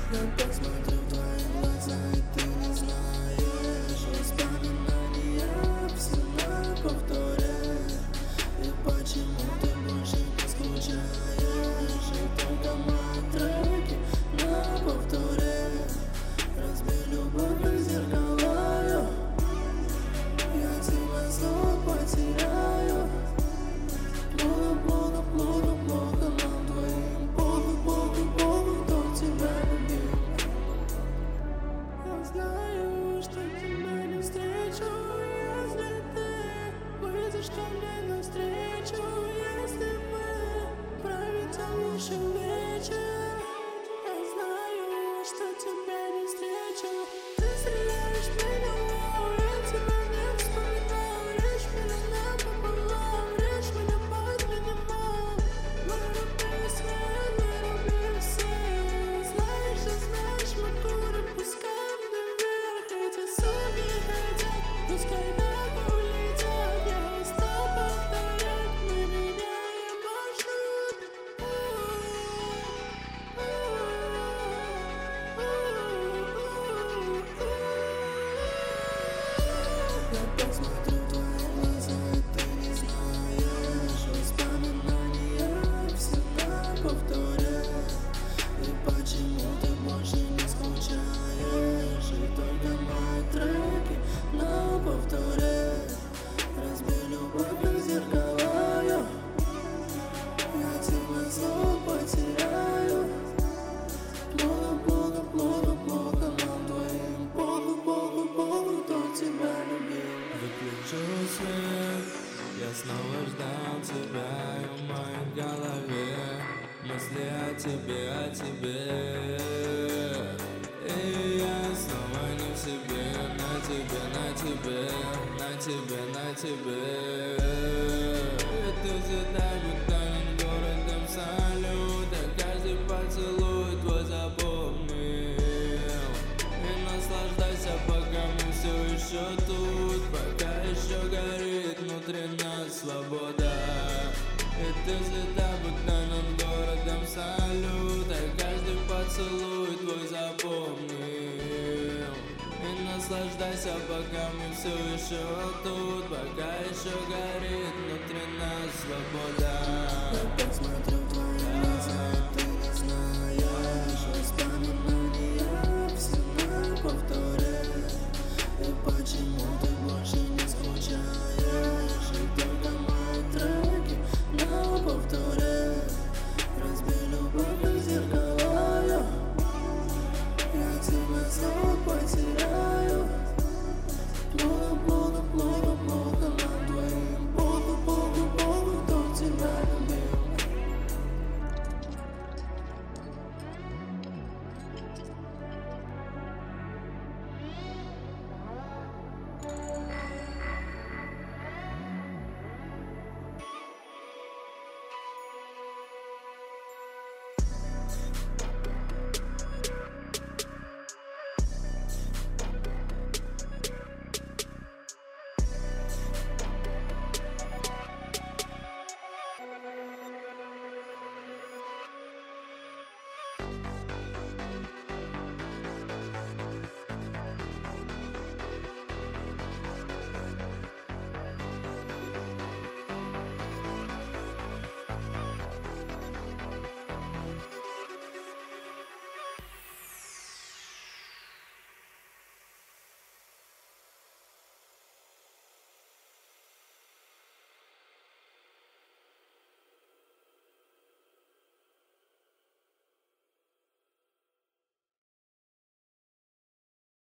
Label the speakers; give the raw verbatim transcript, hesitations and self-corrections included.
Speaker 1: Я посмотрю в твои глаза, и ты не знаешь. Воспоминания всегда повторяю. И почему ты больше не скучаешь? И только мои треки на повторе. Разбей любовь как зеркала. Я тебя снова потеряю. Много, много, много, много нам двоим. Богу, Богу, Богу, кто тебя любил. Я знаю, что тебя не встречу, если ты выйдешь ко мне навстречу. Если мы проведем еще вечер, я знаю, что тебя не встречу. Ты стреляешь в меня, я тебя не вспоминаю. Режь меня напополам, режь меня под минимал. Выруби свет, выруби все. Знаешь, ты знаешь, мы курим, пускай наверх. Эти сумки хотят, пускай так улетят. Я устал повторять, мы меняем маршрут. Я посмотрю в твои глаза, и ты не знаешь. Воспоминания всегда повторяю. И почему ты больше не скучаешь? И только мои треки на повторе. Разбей любовь как зеркала. Я тебя снова потеряю. Много, много, много, много нам двоим. Богу, Богу, Богу, кто тебя любил.
Speaker 2: Выключу свет, я снова ждал тебя, и в моей голове мысли о тебе, о тебе. И я снова не в себе, на тебе, на тебе, на тебе, на тебе. И ты всегда будто городом салют, а каждый поцелуй твой запомнил. И наслаждайся, пока мы все еще тут, пока еще горит внутри нас свобода. И ты всегда будто над городом салют, а каждый поцелуй твой запомнил. И наслаждайся, пока мы все еще тут, пока еще горит внутри нас свобода.
Speaker 1: Я посмотрю